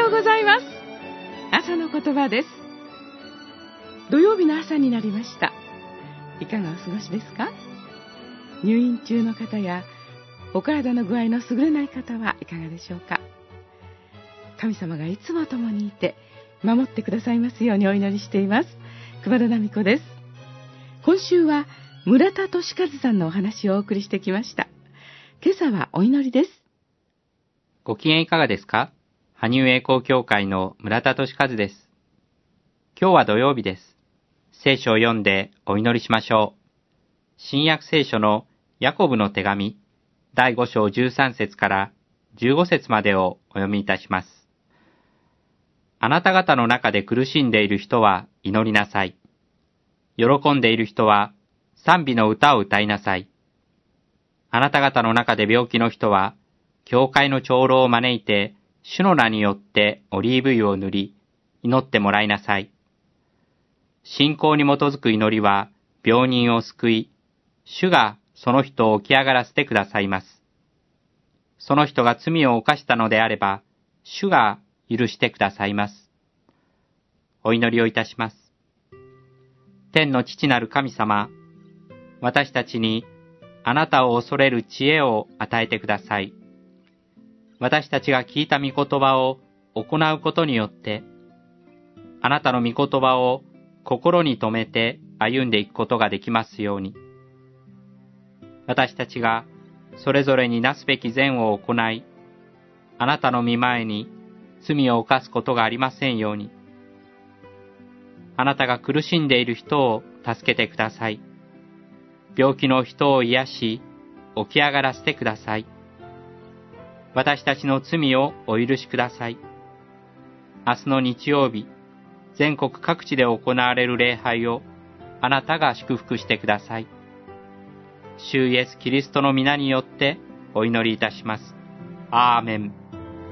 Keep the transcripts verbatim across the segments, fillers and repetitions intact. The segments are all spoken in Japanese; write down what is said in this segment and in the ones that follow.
うございます。朝の言葉です。土曜日の朝になりました。いかがお過ごしですか？入院中の方やお体の具合の優れない方はいかがでしょうか？神様がいつも共にいて守ってくださいますようにお祈りしています。熊田奈美子です。今週は村田俊和さんのお話をお送りしてきました。今朝はお祈りです。 ご機嫌いかがですか？羽生栄光協会の村田俊和です。今日は土曜日です。聖書を読んでお祈りしましょう。新約聖書のヤコブの手紙だいご章じゅうさん節からじゅうご節までをお読みいたします。あなた方の中で苦しんでいる人は祈りなさい。喜んでいる人は賛美の歌を歌いなさい。あなた方の中で病気の人は教会の長老を招いて主の名によってオリーブ油を塗り祈ってもらいなさい。信仰に基づく祈りは病人を救い、主がその人を起き上がらせてくださいます。その人が罪を犯したのであれば、主が許してくださいます。お祈りをいたします。天の父なる神様、私たちにあなたを恐れる知恵を与えてください。私たちが聞いた御言葉を行うことによって、あなたの御言葉を心に留めて歩んでいくことができますように。私たちがそれぞれになすべき善を行い、あなたの御前に罪を犯すことがありませんように。あなたが苦しんでいる人を助けてください。病気の人を癒し、起き上がらせてください。私たちの罪をお許しください。明日の日曜日、全国各地で行われる礼拝をあなたが祝福してください。主イエスキリストの皆によってお祈りいたします。アーメン。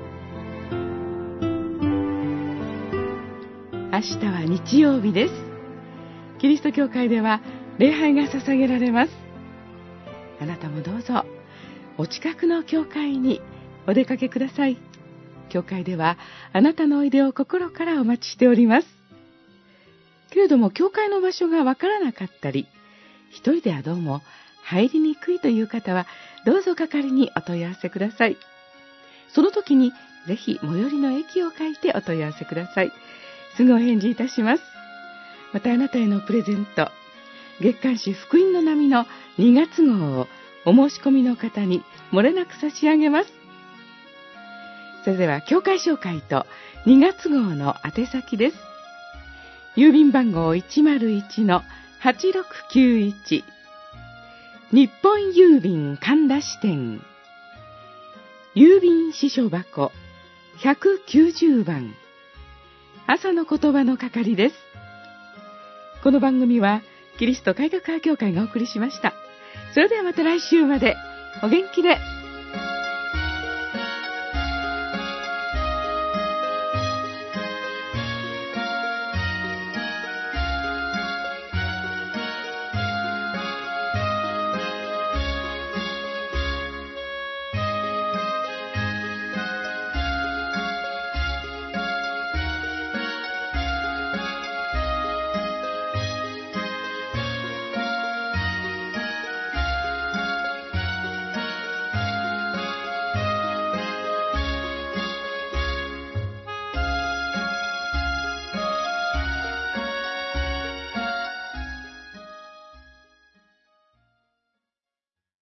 明日は日曜日です。キリスト教会では礼拝が捧げられます。あなたもどうぞお近くの教会にお出かけください。教会ではあなたのおいでを心からお待ちしております。けれども教会の場所がわからなかったり、一人ではどうも入りにくいという方は、どうぞ係にお問い合わせください。その時にぜひ最寄りの駅を書いてお問い合わせください。すぐお返事いたします。またあなたへのプレゼント、月刊誌福音の波のにがつ号をお申し込みの方に漏れなく差し上げます。それでは教会紹介とにがつ号の宛先です。郵便番号 いちまるいちのはちろくきゅういち、日本郵便神田支店、郵便支所箱ひゃくきゅうじゅうばん、朝の言葉の係です。この番組はキリスト改革派教会がお送りしました。それではまた来週までお元気で。